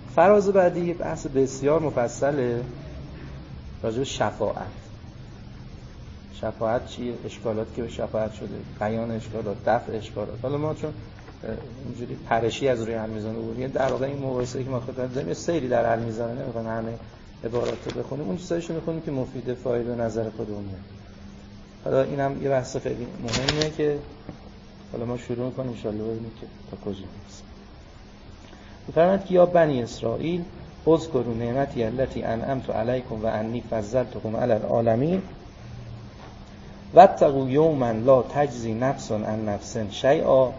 فراز بعدی یه بحث بسیار مفصله راجع به شفاعت. شفاعت چیه؟ اشکالاتی که به شفاعت شده، بیان اشکالات، دفع اشکالات. حالا ما چون اینجوری پرشی از روی المیزان عبوری، در واقع این مباحثه‌ای که ما خدمت داریم سیری در المیزان، نمی‌خوام همه عبارات رو بخونیم، اون چیزایشو می‌خونیم که مفید فایده نظر خودمونه. حالا اینم یه بحث خیلی مهمه که حالا ما شروع می‌کنیم ان شاءالله ببینیم که تا کجا می‌رسیم. می‌فرماید که یا بنی اسرائیل اذکروا نعمتی التي انعمت علیکم و انی فضلتکم علی العالمین واتقوا یوما لا تجزی نفس عن نفس شیئا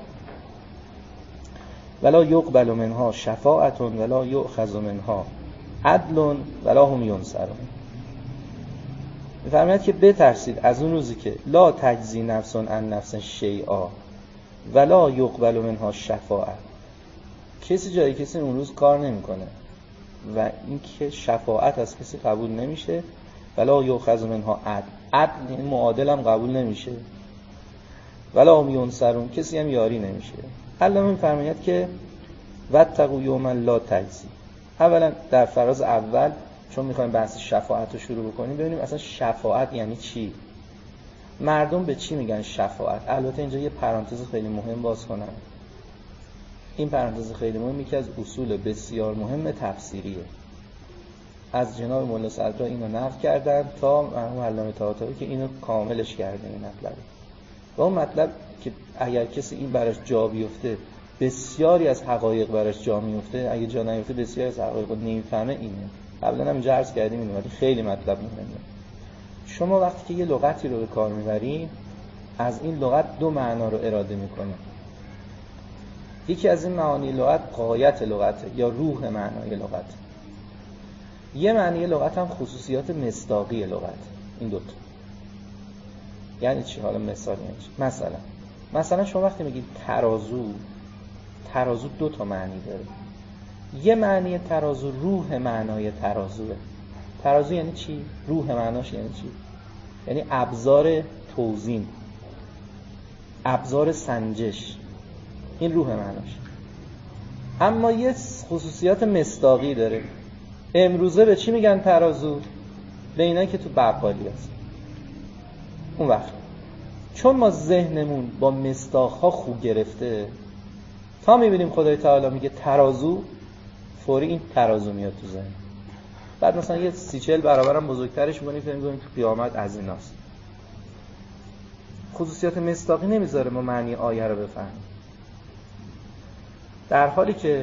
ولا یقبل منها شفاعة ولا یؤخذ منها عدل ولا هم ینصرون. می‌فرماید که بترسید از اون روزی که لا تجزی نفس عن نفس شیئا ولا یقبل منها شفاعة، کسی جای کسی اون روز کار نمی‌کنه و این که شفاعت از کسی قبول نمیشه، ولا یؤخذ منها عدل یعنی معادل هم قبول نمیشه، ولا هم ینصرون کسی هم یاری نمیشه. الله می‌فرماید که واتقوا یوما لا تجزی. اولا در فراز اول چون می‌خوایم بحث شفاعت رو شروع بکنیم ببینیم اصلا شفاعت یعنی چی، مردم به چی میگن شفاعت. البته اینجا یه پرانتز خیلی مهم باز کنم. این پرانتز خیلی مهم یکی از اصول بسیار مهم تفسیریه. از جناب مولا صدرا اینو نقل کردن تا مرحوم علامه طاهاطایی که اینو کاملش کرده این مطلب. و اون مطلب که اگر کسی این براش جا بیفته بسیاری از حقایق براش جا میفته، اگه جا نیفته بسیاری از حقایق رو نمیفهمه. اینه قبلا هم اینجا عرض کردیم اینو، ولی خیلی مطلب مهمه. شما وقتی که یه لغتی رو به کار میبری از این لغت دو معنا رو اراده میکنه. یکی از این معانی لغت غایت لغته یا روح معنای لغت. یه معنی لغت هم خصوصیات مصداقی لغت. این دوتا یعنی چی؟ حالا مثال یعنی چی؟ مثلا شما وقتی میگید ترازو دو تا معنی داره. یه معنی ترازو روح معنای ترازوه. ترازو یعنی چی؟ روح معناش یعنی چی؟ یعنی ابزار توزین، ابزار سنجش، این روح معناش. اما یه خصوصیات مصداقی داره. امروزه به چی میگن ترازو؟ به اینایی که تو بقالی هست. اون وقت چون ما ذهنمون با مصداق‌ها خوب گرفته، تا میبینیم خدای تعالی میگه ترازو، فوری این ترازو میاد تو ذهن. بعد مثلا یه 30-40 برابرم بزرگترش می‌کنیم فکر می‌کنیم تو قیامت از ایناست. خصوصیات مصداقی نمیذاره ما معنی آیه رو بفهمیم. در حالی که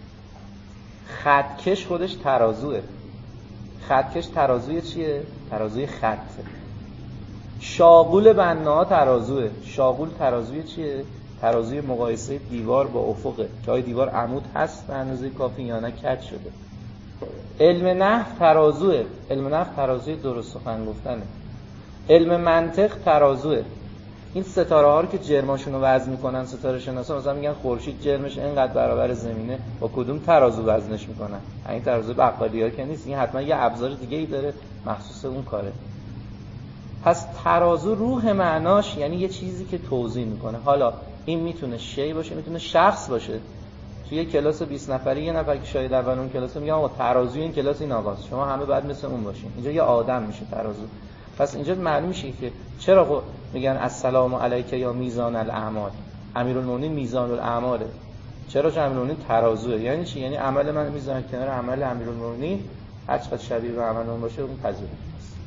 خطکش خودش ترازوه. خطکش ترازوی چیه؟ ترازوی خطه. شاغول بناها ترازوه. شاغول ترازوی چیه؟ ترازوی مقایسه دیوار با افقه که آیا دیوار عمود هست به اندازه کافی یا نه کج شده. علم نحو ترازوه. علم نحو ترازوی درست سخن گفتنه. علم منطق ترازوه. این ستاره ها رو که جرماشون رو وزن میکنن ستاره شناسا مثلا میگن خورشید جرمش اینقدر برابر زمینه، با کدوم ترازو وزنش میکنن؟ این ترازو بقالی‌ها که نیست، این حتما یه ابزار دیگه ای داره مخصوص اون کاره. پس ترازو روح معناش یعنی یه چیزی که توزین میکنه. حالا این میتونه شی باشه، میتونه شخص باشه. توی کلاس 20 نفری یه نفر که شاید اول اون کلاس میگه آقا ترازوی این کلاس این آقاست، شما همه باید مثل اون باشین. اینجا یه آدم میشه ترازو. پس اینجا معلوم میشه که چرا میگن السلام علیک یا میزان الاعمال. امیرالمومنین میزان الاعماله. چرا؟ چون امیرالمومنین ترازوه. یعنی چی؟ یعنی عمل من میزان کنار عمل امیرالمومنین، هر چقدر شبیه به عمل اون باشه اون پذیرفته است.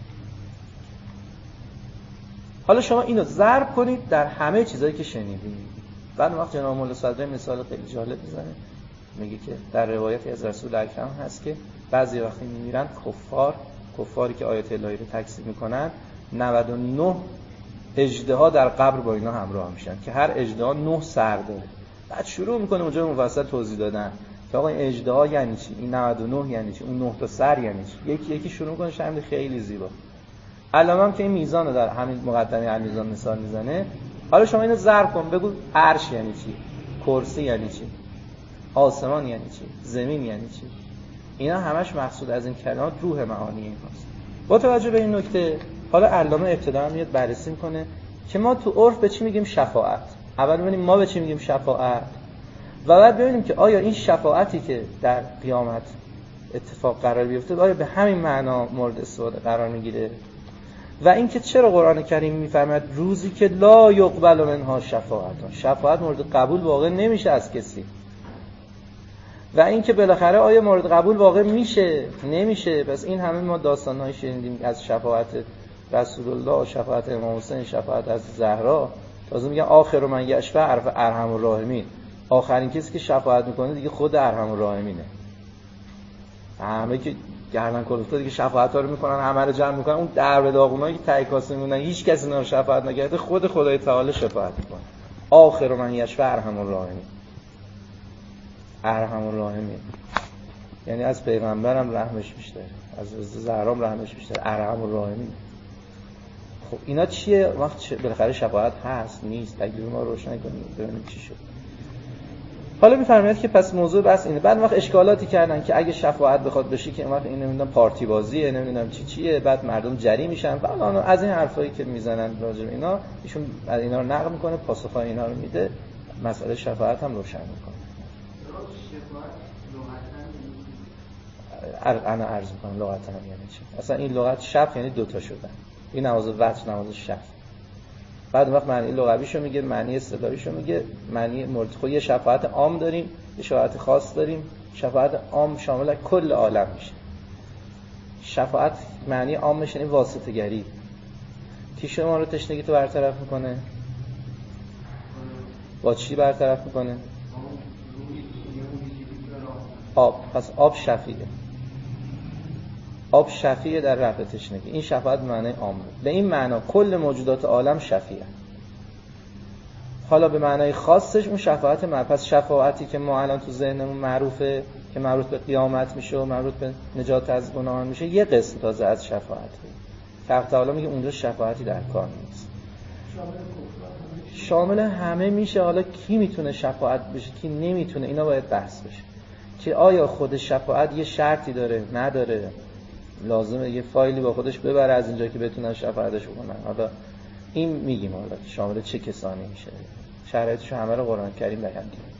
حالا شما اینو ضرب کنید در همه چیزایی که شنیدید. بعد وقت جناب مولا صدرا مثال خیلی جالب میزنه، میگه که در روایتی از رسول اکرم هست که بعضی وقتی میمیرن کفاری که آیات الهی رو تکذیب میکنن 99 اژدها در قبر با اینا همراه میشن که هر اژدها 9 سر داره. بعد شروع میکنه اونجا مفصل توضیح دادن که آقا این اژدها یعنی چی، این 99 یعنی چی، اون 9 تا سر یعنی چی. یکی شروع میکنه شامل خیلی زیبا. علامه هم که این میزان رو در همین مقدمه المیزان مثال میزنه. حالا شما اینو ضرب کن بگو عرش یعنی چی، کرسی یعنی چی، آسمان یعنی چی، زمین یعنی چی. اینا همش مقصود از این کلمات روح معانی ایناست. با توجه به این نکته حالا علامه ابتدا میاد بررسی میکنه که ما تو عرف به چی میگیم شفاعت. اول ببینیم ما به چی میگیم شفاعت. و بعد ببینیم که آیا این شفاعتی که در قیامت اتفاق قرار بیفته آیا به همین معنا مورد استفاده قرار میگیره. و اینکه چرا قرآن کریم میفرماید روزی که لا یقبل منها شفاعت مورد قبول واقع نمیشه از کسی. و اینکه بالاخره آیا مورد قبول واقع میشه نمیشه. پس این همه ما داستان‌های شنیدیم از شفاعت رسول الله، شفاعت امام حسین، شفاعت از زهرا. تازه میگن آخر من یشفع ارحم الراحمین، آخرین کسی که شفاعت میکنه دیگه خود ارحم الراحمینه. همه که گردن کلفته دیگه شفاعت‌ها رو میکنن، همه رو جمع میکنن، اون در به داغونایی که ته کاسه میمونن هیچ کسی اینا رو شفاعت نکرده، خود خدای تعالی شفاعت میکنه. آخر من یشفع ارحم الراحمین، ارحم الراحمین یعنی از پیغمبرم رحمش بیشتره، از زهرام رحمش بیشتره، ارحم الراحمین. خب اینا چیه؟ وقت بالاخره شفاعت هست نیست، تکلیف ما روشن کنیم ببینیم چی شد. حالا میفرماید که پس موضوع بس اینه. بعد وقت اشکالاتی کردن که اگه شفاعت بخواد بشه که وقت این نمیدونم پارتی بازیه، نمیدونم چیه، بعد مردم جری میشن. فلان از این حرفایی که میزنن راجع به اینا، ایشون از اینا رو نقل میکنه، پاسخای اینا رو میده، مسئله شفاعت هم روشن میکنه. انا عرض میکنم لغت هم یعنی چی. اصلا این لغت شف یعنی دوتا شدن، این نماز وتر، نماز شف. بعد وقت معنی لغویشو میگه، معنی اصطلاحیشو میگه، معنی مورد خود. یه شفاعت عام داریم، یه شفاعت خاص داریم. شفاعت عام شامل کل عالم میشه. شفاعت معنی عامش یعنی واسطه گری. کی شما رو تشنگی تو برطرف میکنه؟ با چی برطرف میکنه؟ آب. پس آب شفیعه. آب شفیعه در رفع تشنگی. این شفاعت معنی عامه. به این معنا کل موجودات عالم شفیعه. حالا به معنای خاصش اون شفاعت پس شفاعتی که ما الان تو ذهنمون معروفه که مربوط به قیامت میشه و مربوط به نجات از گناهان میشه، یه قسم تازه از شفاعت. حق تعالی میگه اونجا شفاعتی در کار نیست. شامل همه میشه. حالا کی میتونه شفاعت بشه کی نمیتونه، اینا باید بحث بشه. که آیا خود شفاعت یه شرطی داره نداره، لازمه یه فایلی با خودش ببره از اینجا که بتونن شفاعتش کنن. حالا این میگیم حالا شامل چه کسانی میشه، شرایطش همه رو قرآن کریم بیان کرده.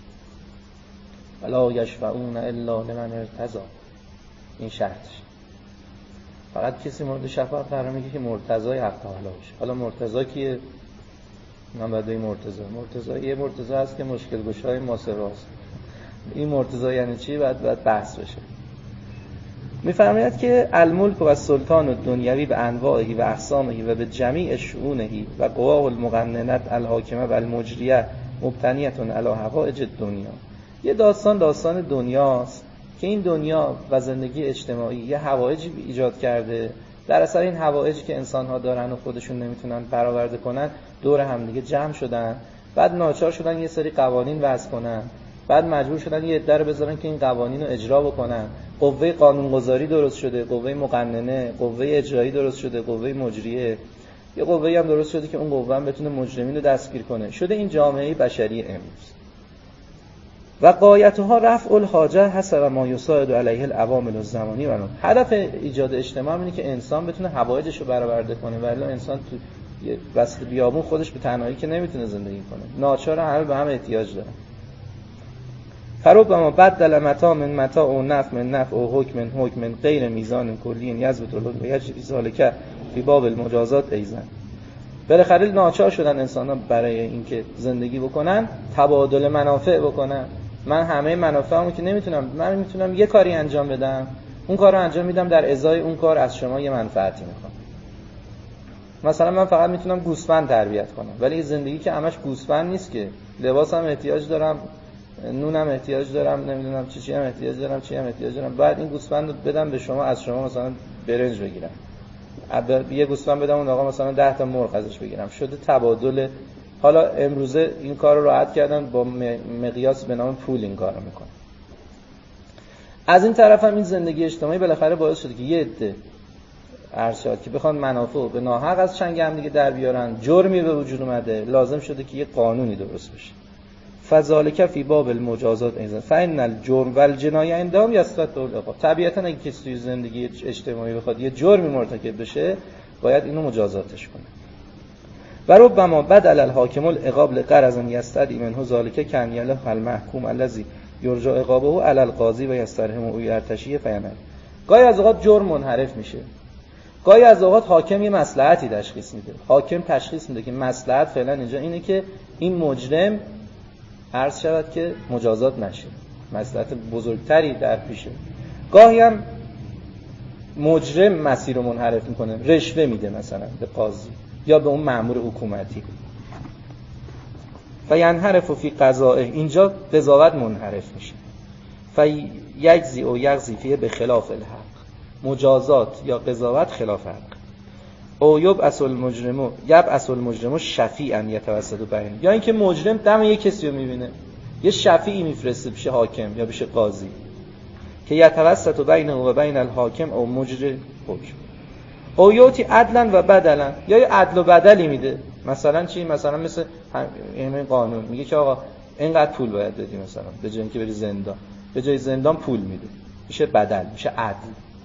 ولا یشفعون الا لمن ارتضی، این شرطش. فقط کسی مورد شفاعت قرار میگه که مرتضی حق تعالی باشه. حالا مرتضی کیه؟ من بعد این مرتضی یه مرتضی هست که مشکل گشای ماسراست. این مرتضی یعنی چی؟ بعد بحث بشه. میفرماید که الملک و السلطان الدنیوی به انواعه و اقسامه و به جمیع شؤونه و قوا المقننه الحاکمه و المجریه مبتنیه علی حوائج الدنیا. یه داستان دنیاست که این دنیا و زندگی اجتماعی یه حوائجی ایجاد کرده. در اثر این حوائجی که انسان‌ها دارن و خودشون نمیتونن برآورده کنن، دور هم دیگه جمع شدن، بعد ناچار شدن یه سری قوانین وضع کنن، بعد مجبور شدن یه عده رو بذارن که این قوانین رو اجرا بکنن. قوه قانونگذاری درست شده، قوه مقننه، قوه اجرایی درست شده، قوه مجریه، یه قوه‌ای هم درست شده که اون قوه هم بتونه مجرمین رو دستگیر کنه. شده این جامعه بشری امروز. و غایتها رفع الحاجه حسب ما یساعد علیه العوامل الزمانی و هدف ایجاد اجتماع اینه که انسان بتونه حوایجش رو برآورده کنه. ولی انسان تو وسط بیابون خودش به تنهایی که نمیتونه زندگی کنه، ناچار همه به هم احتیاج داره. فربما بدل متاع من متاع و نفع من نفع و حکم من حکم من غیر میزان کلی یضبط و یجری ذلک فی باب المجازات ایضا. بالاخره ناچار شدن انسان‌ها برای اینکه زندگی بکنن تبادل منافع بکنن. من همه منافعمو که من میتونم یه کاری انجام بدم، اون کارو انجام میدم، در ازای اون کار از شما یه منفعتی میخوام. مثلا من فقط میتونم گوسفند تربیت کنم، ولی زندگی که همش گوسفند نیست که. لباسم احتیاج دارم، نونم احتیاج دارم، نمیدونم چی هم احتیاج دارم. بعد این گوسفند رو بدم به شما، از شما مثلا برنج بگیرم. یه گوسفند بدم اون آقا مثلا 10 تا مرغ ازش بگیرم. شده تبادل. حالا امروزه این کار رو راحت کردن، با مقیاس به نام پول این کارو میکنن. از این طرف هم این زندگی اجتماعی بالاخره باعث شده که یه عده ارشاد که بخوان منافع رو به ناحق از چنگ هم دیگه در بیارن، جرمی به وجود اومده، لازم شده که یه قانونی درست بشه. فذالک فی باب المجازات ایضا فان الجرم والجنایه عندهم یستوت العقاب. طبیعتا اگه کسی توی زندگی اجتماعی بخواد یه جرمی مرتکب بشه، باید اینو مجازاتش کنه. و ربما بدل الحاکم العقاب لغرض یستدعی منه ذلک کان یلح المحکوم الذی یرجى عقابه علی القاضی و یسترهم او یرتشی فینه. گاهی از اوقات جرم منحرف میشه، گاهی از اوقات حاکم یه مصلحتی تشخیص میده. حاکم تشخیص میده که مصلحت فعلا اینجا اینه که این مجرم عرض شود که مجازات نشه، مصلحت بزرگتری در پیشه. گاهی هم مجرم مسیر رو منحرف میکنه، رشوه میده مثلا به قاضی یا به اون مأمور حکومتی. فینحرف فی قضائه، اینجا قضاوت منحرف میشه. فیجزی او یغزی فیه به خلاف الحق، مجازات یا قضاوت خلاف حق. او یبعث المجرم شفیعا یتوسط بین، یا اینکه مجرم دم یک کسی رو میبینه، یه شفیعی میفرسته پیش حاکم یا پیش قاضی که یتوسط بینه و بین الحاکم او مجری حکم. او یوتی عدلا و بدلا، یا یه عدل و بدلی میده. مثلا چی؟ مثلا مثل این قانون میگه که آقا اینقدر پول باید بدی، مثلا به جای اینکه بری زندان، به جای زندان پول میده، میشه بدل، میشه عدل.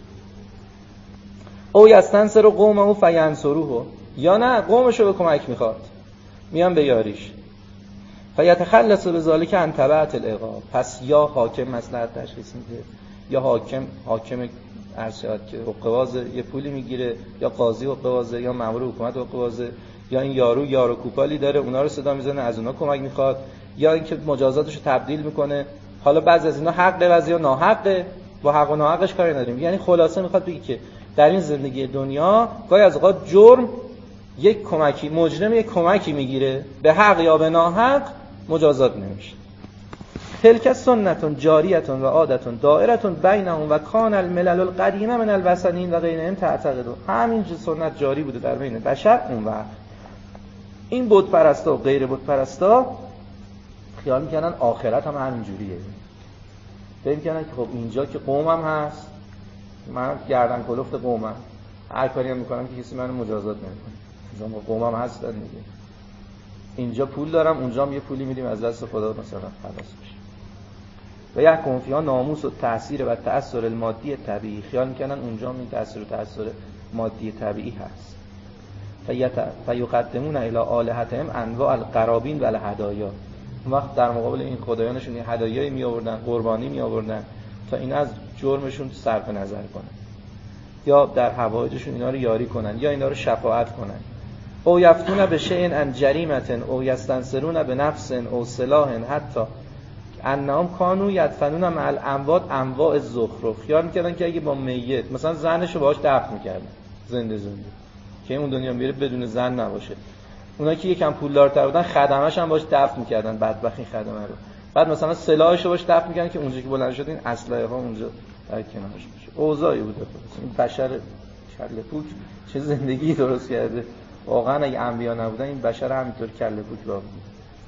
او یستنصر قومه فینصروه، یا نه قومشو به کمک میخواد، میان به یاریش. فیتخلص بذلک عن تبعة العقاب، پس یا حاکم مصلحت تشخیص میده، یا حاکم ارشاد که حقوق‌بازه یه پولی میگیره، یا قاضی حقوق‌بازه، یا مأمور حکومت حقوق‌بازه، یا این یارو کوپالی داره اونا رو صدا میزنه از اونا کمک میخواد، یا اینکه مجازاتشو تبدیل میکنه. حالا بعضی از اینا حقه، بعضیا ناحقه، با حق و ناحقش کاری نداریم. یعنی خلاصه میخواد بگه که در این زندگی دنیا گاهی از اوقات جرم یک کمکی، مجرم یک کمکی میگیره، به حق یا به ناحق مجازات نمیشه. تلک سنتون جاریتون و عادتون دائرتون بینهم و کان الملل القدیمه من الوثنین و غیرهم تعتقدون. همین سنت جاری بوده در بین بشر اون وقت. این بت پرستا و غیر بت پرستا خیال میکنن آخرت هم همین جوریه. فکر میکنن که خب اینجا که قومم هست، من گردن کلفت قومم، هر کاری هم میکنم که کسی منو مجازات نمیکنه، اینجا قومم هست دیگه. اینجا پول دارم، اونجا هم یه پولی میدیم از دست خدا مثلا خلاص بشه. و یحکم فیها ناموس و تأثیر و تأثیر المادی طبیعی. خیال میکنن اونجا هم این تأثیر و تأثیر مادی طبیعی هست. فیقدمون الی آلهتهم انواع القرابین و الهدایا. اون وقت در مقابل این خدایانشون یه هدایایی می آوردن، قربانی می آوردن تا این از جرمشون صرف نظر کنن، یا در حوایجشون اینا رو یاری کنن، یا اینا رو شفاعت کنن. او یفتون به شیء عن جریمه او یستنصرون به نفس او سلاح حتی انهم کانوا یدفنون مع الاموات انواع الزخرف. خیال میکردن که اگه با میت مثلا زنشو باهاش دفن میکردن زنده که اون دنیا میره بدون زن نباشه. اونا که یکم پولدارتر بودن خدمه‌اش هم باهاش دفن میکردن، بدبخت این خدمه رو. بعد مثلا سلاحشو باهاش دفن میکردن که اونجا که بلند شد این اسلحه ها اونجا در کنارش باشه. اوضاعی بوده. این بشر کله پوک چه زندگی درست کرده. واقعا اگه انبیا نبودن این بشر همینطور کله پوک راه بود.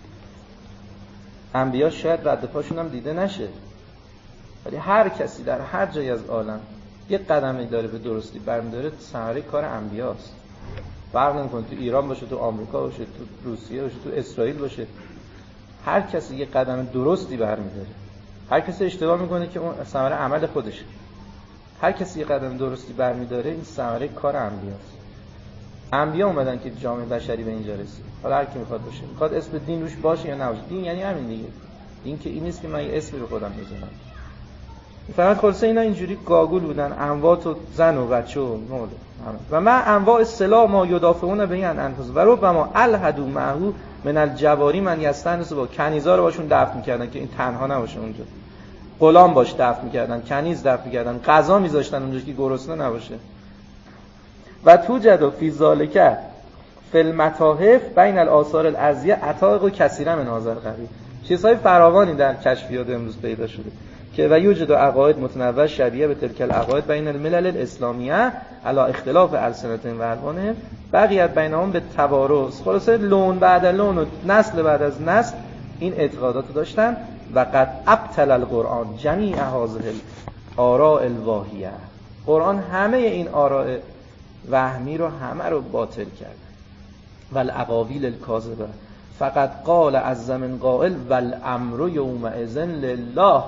انبیا شاید رد پاشون هم دیده نشه، ولی هر کسی در هر جای از عالم یه قدمی داره به درستی برمی‌داره، ثمره کار انبیاست. فرق نمی‌کنه تو ایران باشه، تو آمریکا باشه، تو روسیه باشه، تو اسرائیل باشه، هر کسی یه قدم درستی برمی‌داره. هر کسی اشتباه می‌کنه که اون ثمره عمل خودشه. هر کسی یه قدم درستی برمی‌داره، این ثمره کار انبیاست. انبیا اومدن که جامعه بشری به اینجا رسید. حالا هر کی میخواد باشه، میخواد اسم دین روش باشه یا نباشه. دین یعنی همین دیگه. دین که این نیست که من یه اسمی رو خودم بزنم. فقط خلاصه اینا اینجوری گاگول بودن، اموات و زن و بچه و مول و ما انواع سلاح ما یدافعون به این انفس و ربما الحدو معه من الجواری من یستنس با کنیزا رو باشون دفن می‌کردن که این تنها نباشه اونجا. غلام باش دفن می‌کردن، کنیز دفن می‌کردن، غذا می‌ذاشتن اونجا که گرسنه نباشه. و توجد فی ذالک فی المتاحف بین الاثار الارضیه عطائق کثیره من هذا القبیل. چیزهای فراوانی در کشفیات امروز پیدا شده که و یوجد عقاید متنوع شبیه به تلک العقاید بین الملل الاسلامیه علی اختلاف السنتهم و الوانهم بقیت بینهم به توارث. خلاصه لون بعد لون و نسل بعد از نسل این اعتقادات داشتن. و قد ابطل القرآن جمیع هذه الاراء الواهیه. قرآن همه این آراء وهمی رو همه رو باطل کرد. والاقاویل الکاذبه فقط قال عز من قائل والامر یومئذ لله.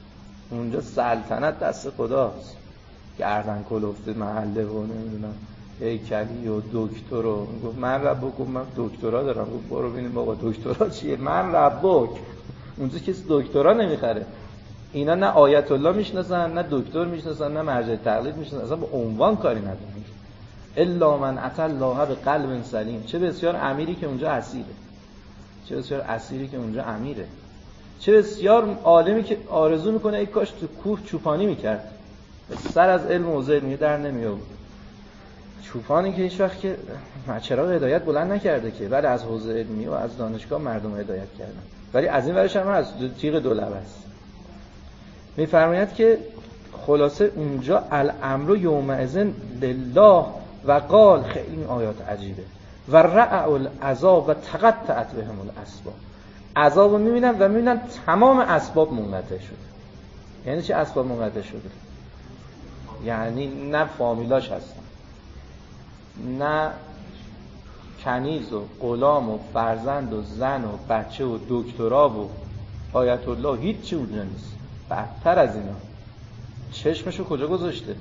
اونجا سلطنت دست خداست. گردن کلفت محله و نمیدونم هیکلی و دکتر و گفت من ربک، من دکترا دارم. گفت برو ببینیم بابا دکترا چیه، من ربک. اونجا کسی دکترا نمیخره. اینا نه آیت الله میشناسن، نه دکتر میشناسن، نه مرجع تقلید میشناسن، اصلا با عنوان کاری ندارن. الا من اتى الله بقلب سلیم. چه بسیار امیری که اونجا اسیره، چه بسیار اسیری که اونجا امیره، چه بسیار عالمی که آرزو میکنه ای کاش تو کوه چوپانی میکرد، سر از علم و علمی در نمیاد. چوپانی که هیچ وقت که چراغ هدایت بلند نکرده که، ولی از حوزه علمی و از دانشگاه مردم هدایت کردن، ولی از این ورش هم از تیغ دولبه است. میفرماید که خلاصه اونجا الامر یومئذ لله و قال، خیلی این آیات عجیبه، و رأوا العذاب و تقطعت بهم الاسباب. عذاب رو میبینن و میبینن تمام اسباب منقطع شده. یعنی چه اسباب منقطع شده؟ یعنی نه فامیلاش هستن، نه کنیز و غلام و فرزند و زن و بچه و دکترا و آیت الله، هیچی اونجا نیست. بدتر از اینا، چشمشو کجا گذاشته؟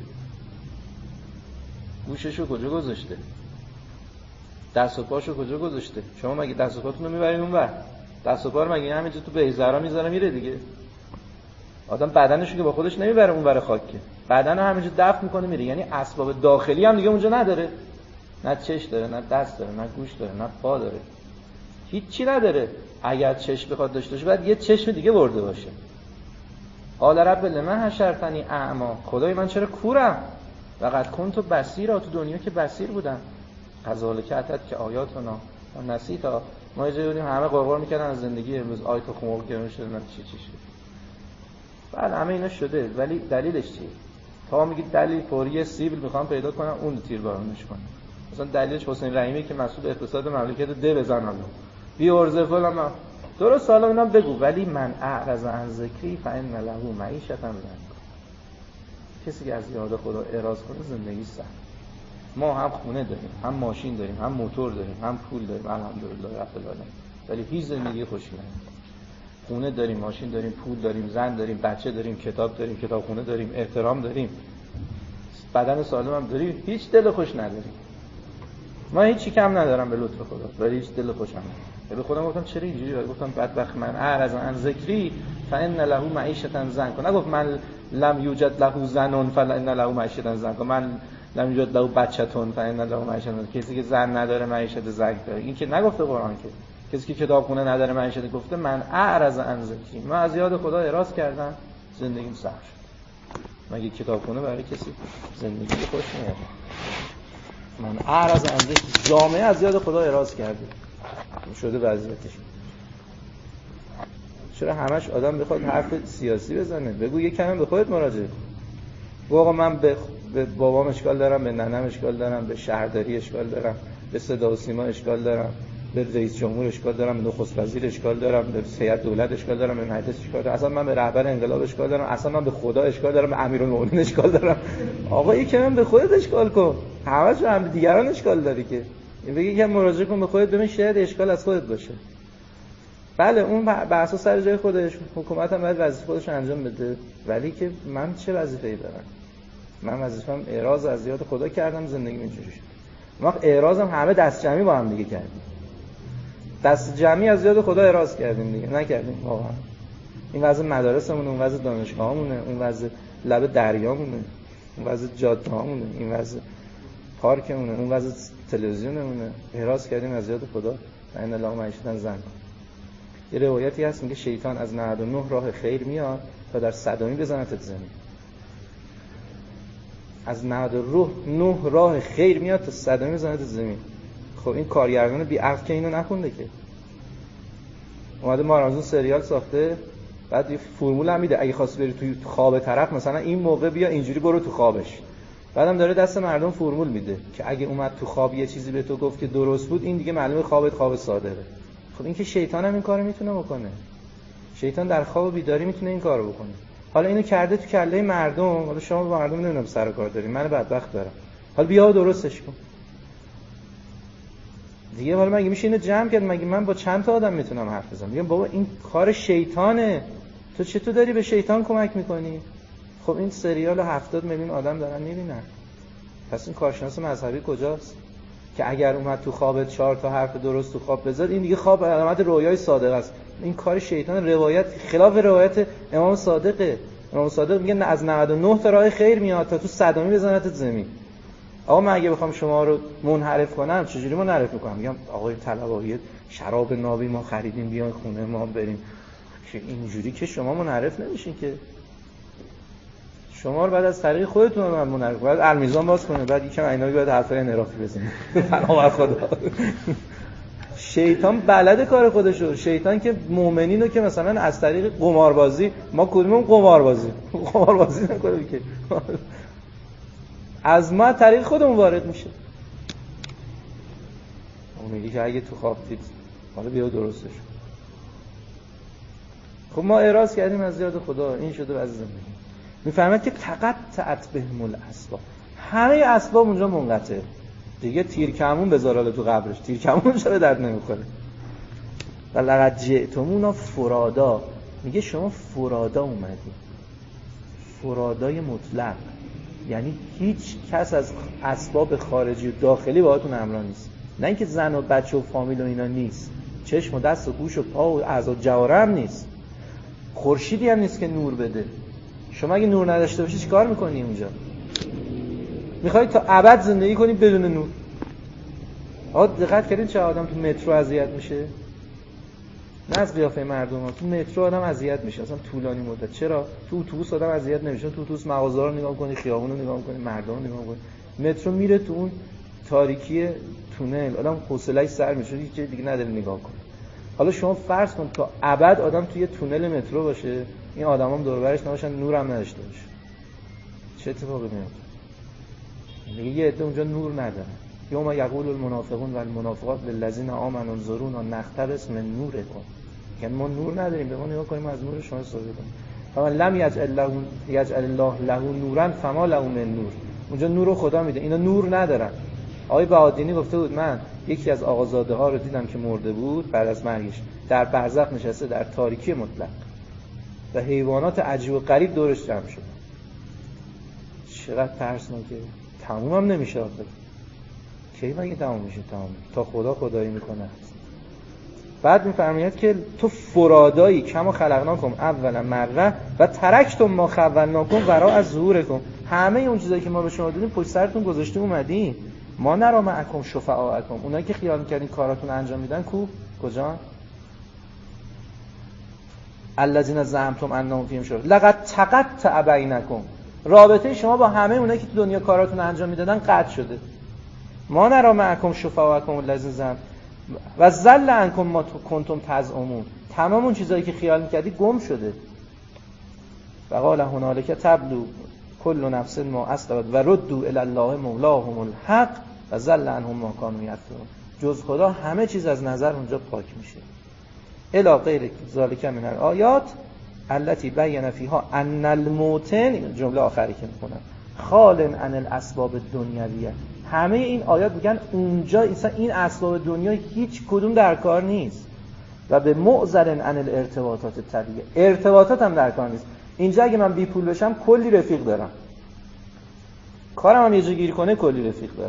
گوششو کجا گذاشته؟ دست و پاشو کجا گذاشته؟ شما مگه دست و پاتون رو میبرین اونور؟ دست و پا رو مگه همینجا تو بیزرا میذاره میره دیگه؟ آدم بدنشو که با خودش نمیبره اونور خاک که، بدنو همینجا دفن میکنه میره. یعنی اسباب داخلی هم دیگه اونجا نداره، نه چش داره، نه دست داره، نه گوش داره، نه پا داره، هیچی نداره. اگر چشم بخواد داشته باشه باید یه چشم دیگه برده باشه. قال رب لمن حشرتنی اعمی، خدای من چرا کورم؟ وقد کنت بصیرا، تو دنیا که بصیر بودم. کذالک اتت که آیاتنا و نسیتا. ما یه جایی بودیم همه قرقر میکردن از زندگی، امروز آیت خمر گرون شده، من چی شد. بعد همه اینا شده، ولی دلیلش چیه؟ تا میگید دلیل فوری سیبل میخوام پیدا کنم، اون تیربارونش کنم. مثلا دلیلش حسین رحیمی که مسئول اقتصاد مملکت ده بزنن بی ارزه فلان، درست سالا اینا بگو، ولی من اعرض عن ذکری فان له معیشة ضنکا. کسی که از یاد خدا اعراض کنه زندگی سخت. ما هم خونه داریم، هم ماشین داریم، هم موتور داریم، هم پول داریم، الحمدلله رب العالمین، ولی هیچ زندگی خوشی نداریم. خونه داریم، ماشین داریم، پول داریم، زن داریم، بچه داریم، کتاب داریم، کتابخونه داریم، احترام داریم، بدن سالم هم داریم، هیچ دل خوش نداریم. ما هیچی کم ندارم به لطف خدا، ولی هیچ دل خوش ندارم. به خودم گفتم چرا اینجوری؟ گفتم بدبخت من اعرض عن ذکری فان له معیشة ضنکا. نگفت من لم یوجد له زن فان له معیشة ضنکا، من لم یوجد له بچه فان له معیشة ضنکا. کسی که زن نداره معیشت ضنک داره. این که نگفته قرآن که. کسی که کتابخونه نداره معیشت، گفته من اعرض عن ذکری، من از یاد خدا اعراض کردم، زندگیم سخت شد. مگه کتابخونه برای کسی زندگی خوش میاد؟ من اعرض عن ذکری، جامعه از یاد خدا اعراض کرده شده وضعیتش. چرا همش آدم بخواد حرف سیاسی بزنه؟ بگو یک کلمه به خودت مراجعه کن. آقا من به بابام اشکال دارم، به ننم اشکال دارم، به شهرداری اشکال دارم، به صدا و سیما اشکال دارم، به رئیس جمهور اشکال دارم، به نخست وزیر اشکال دارم، به هیئت دولت اشکال دارم، به مجلس اشکال دارم، اصلا من به رهبر انقلاب اشکال دارم، اصلا من به خدا اشکال دارم، به امیرالمومنین اشکال دارم. آقا یک کلمه به خودت اشکال کن. همش هم دیگران اشکال داری که. این بگی که مراجعه کن به خودت، ببین شاید اشکال از خودت باشه. بله اون بحثا سر جای خودش، حکومت هم باید وظیفه خودش انجام بده، ولی که من چه وظیفه‌ای دارم؟ من وظیفه‌ام اعراض از یاد خدا کردم، زندگی اینجوری شد. ما اعراضم همه دست جمعی با هم دیگه کردیم. دست جمعی از یاد خدا اعراض کردیم دیگه، نکردیم واقعا. این وضع مدارسمونه، اون وضع دانشگاهامونه، اون وضع لب دریامونه، اون وضع جاده‌هامونه، این وضع پارکمونه، اون وضع تلویزیونمونه. اعراض کردیم از یاد خدا. ان الله معیشة ضنکا. یه روایتی هست میگه شیطان از 99 راه خیر میاد تا در 100می بزنتت زمین. از 99 راه خیر میاد تا 100می بزنتت زمین. خب این کارگردان بی عقل که اینو نخونده که. اومده مارازون سریال ساخته، بعد یه فرمول هم میده اگه خواستی بری توی خواب طرف، مثلا این موقع بیا اینجوری برو تو خوابش. بعدم داره دست مردم فرمول میده که اگه اومد تو خواب یه چیزی به تو گفت که درست بود، این دیگه معلومه خوابت خواب سادهه. خب این که شیطان هم این کارو میتونه بکنه. شیطان در خواب و بیداری میتونه این کارو بکنه. حالا اینو کرده تو کله مردم، حالا شما با مردم نمیدونم سر کار دارین، من بدبخت دارم. حالا بیا و درستش کن. دیگه حالا مگه میشه اینو جمع کرد؟ مگه من با چند تا آدم میتونم حرف بزنم؟ میگم بابا این کار شیطانه. تو چطور داری به شیطان کمک میکنی؟ خب این سریال 70 میلیون آدم دارن میبینن. پس این کارشناس مذهبی کجاست که اگر اومد تو خواب 4 تا حرف درست تو خواب بذار این دیگه خواب علامت رویای صادق است؟ این کار شیطان، روایت خلاف روایت امام صادقه. امام صادق میگه از 99 تا راه خیر میاد تا تو 100می بزنت زمین. آقا من اگه بخوام شما رو منحرف کنم چجوری منحرف میکنم؟ میگم آقای طلباوی شراب نابی ما خریدیم بیاین خونه ما بریم. که اینجوری که شما منحرف نمیشین، که شما رو بعد از طریق خودتون من منحرف کنم، بعد المیزان باز کنه، بعد یکم عینایی باید حرفای انحرافی بزنه. فنا خدا. شیطان بلد کار خودشو. شیطان که مؤمنینو که مثلا از طریق قماربازی، ما کدومون قماربازی نکنیم که از ما طریق خودمون وارد میشه. اون میگه که اگه تو خواب دید حالا بیا درستش. خب ما اعراض کردیم از یاد خدا، این شده وضع زندگی. میفهمد که تقطعت بهم الاسباب، همه اسباب اونجا منقطعه دیگه. تیر کمون بذار تو قبرش، تیر کمون چرا درد نمیخوره. و لقد جئتمونا فرادا، میگه شما فرادا اومدی، فرادای مطلق، یعنی هیچ کس از اسباب خارجی و داخلی باهاتون همراه نیست. نه اینکه زن و بچه و فامیل و اینا نیست، چشم و دست و گوش و پا و اعضا جواره هم نیست، خورشیدی هم نیست که نور بده. شما اگه نور نداشته باشی چیکار میکنی اونجا؟ میخوای تا ابد زندگی کنی بدون نور. آقا دقت کردین چه آدم تو مترو اذیت میشه؟ نه از قیافه مردم ها، تو مترو آدم اذیت میشه اصلا طولانی مدت. چرا؟ تو اتوبوس آدم اذیت نمیشه. تو اتوبوس مغازه‌ها رو نگاه کنی، خیابون رو نگاه کنی، مردم رو نگاه کنی. مترو میره تو اون تاریکی تونل، آدم حوصله‌اش سر میشه، هیچ چیز دیگه نداره نگاه کنه. حالا شما فرض کن تا ابد آدم توی تونل مترو باشه، این آدمام دور و برش نباشن، نورم نداشته باشه، چه اتفاقی میفته؟ میگه یه عده اونجا نور ندارن. یوم یقول المنافقون و المنافقات للذین آمنوا انظرونا نقتبس من نورکم، یعنی ما نور نداریم، به ما نگاه کنیم از نور شما استفاده کنیم. فمن لم یجعل الله له نورا فما له من نور، اونجا نور رو خدا میده، اینا نور ندارن. آقای بهادینی گفته بود من یکی از آقازاده ها رو دیدم که مرده بود، بعد از مرگش در برزخ نشسته در تاریکی مطلق و حیوانات عجیب و غریب دورش جمع شده. چقدر ترسناکه. تموم هم نمیشه آخه. کی مگه تموم میشه؟ تموم تا خدا خدایی میکنه. بعد میفرماید که تو فرادایی کما خلقناکم اول مره و ترکتم ما خولناکم ورا از ظهورکم، همه اون چیزایی که ما به شما دادیم پشت سرتون گذاشتیم اومدیم. ما نرا معکم شفعاءکم، اونایی که خیال می‌کردین کاراتون انجام میدن کو؟ کجا؟ الذین زعمتم انهم فیهم شرکا لقد تقطع بینکم، رابطه شما با همه اونایی که تو دنیا کاراتون انجام میدادن قطع شده. ما نرا معکم شفعاءکم الذین زعمتم و ضل عنکم ما کنتم تزعمون، تمام اون چیزایی که خیال می‌کردی گم شده. فقال هنالک تبلو کل نفس ما اسلمت و ردوا الی الله مولاهم الحق و ضل عنهم ما کانوا یفترون. جز خدا همه چیز از نظر اونجا پاک میشه. الی غیر ذالک من الآیات التي بین فیها ان الموتن، جمله آخری که میخونم، خال عن الاسباب الدنیویه. همه این آیات میگن اونجا این اسباب دنیا هیچ کدوم در کار نیست و به معذر عن الارتباطات طبیعیه، ارتباطات هم در کار نیست. اینجا اگه من بی پول بشم کلی رفیق دارم، کارم هم یه جا گیر کنه کلی رفیق دارم،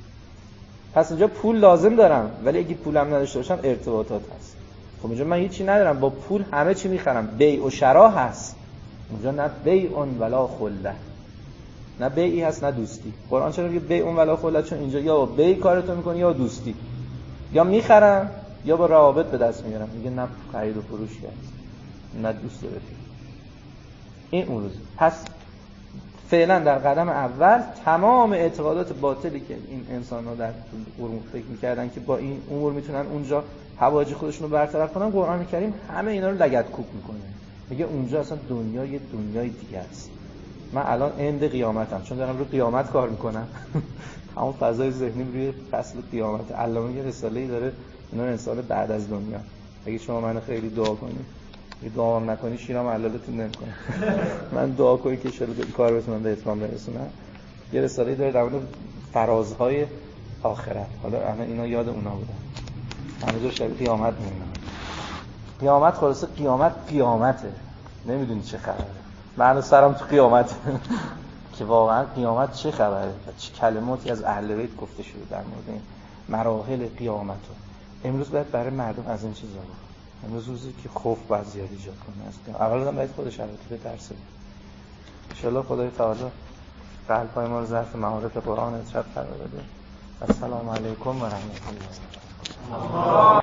پس اینجا پول لازم دارم، ولی اگه پولم نداشته باشم ارتباطات هست. خب اینجا من هیچی ندارم، با پول همه چی میخرم، بیع و شرا هست اونجا، نه بیع ولا خله، نه بیعی هست نه دوستی. قرآن چرا میگه بیع ولا خله؟ چون اینجا یا بیع کارتو میکنی یا دوستی، یا میخرم یا با روابط به دست میارم. میگه نه خرید و فروشی هست، نه دوست و رفیق. این اون روز. پس فعلا در قدم اول تمام اعتقادات باطلی که این انسان‌ها در قرون فکر می‌کردن که با این امور میتونن اونجا حواجی خودشون رو برطرف کنن، قرآن کریم همه اینا رو لگدکوب میکنه. میگه اونجا اصلا دنیا یه دنیای دیگه است. من الان عند قیامتم، چون دارم رو قیامت کار میکنم. همون فضای ذهنی روی فصل قیامت. علامه یه رساله‌ای داره اینا انسان بعد از دنیا. اگه شما منو خیلی دعا کنید، اگه دعا هم نکنی شیرم علالتون نمیکنه. من دعا کنی که شروع کار بتونم به اتمام برسونم. یه رساله‌ای داره در مورد فرازهای آخرت. حالا همه اینا یاد اونا بودن. همه شب قیامت میمونه. قیامت خلاصه قیامته. نمیدونی چه خبره. من سرم تو قیامت. که واقعا قیامت چه خبره و چه کلماتی از اهل بیت گفته شده در مورد این مراحل قیامت. امروز باید برای مردم از این چیزا بگم. امروز روزی که خوف باید زیاد ایجاد کنه از قیامت. اولا باید خودش البته به درس بده. ان شاء الله خدای تعالی قلب‌های ما رو ظرف معارف قرآن اطراب قرار بده. السلام علیکم و رحمت الله.